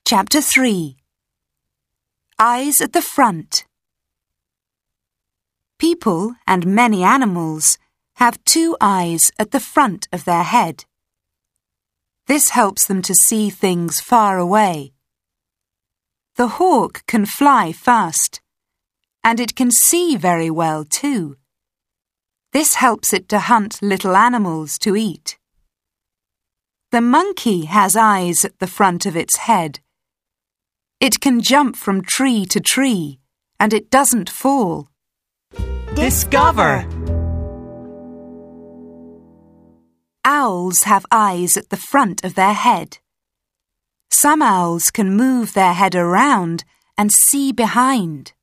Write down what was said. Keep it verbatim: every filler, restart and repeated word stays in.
Chapter three. Eyes at the front. People and many animals have two eyes at the front of their head. This helps them to see things far away. The hawk can fly fast, and it can see very well too. This helps it to hunt little animals to eat. The monkey has eyes at the front of its head. It can jump from tree to tree, and it doesn't fall. Discover! Owls have eyes at the front of their head. Some owls can move their head around and see behind.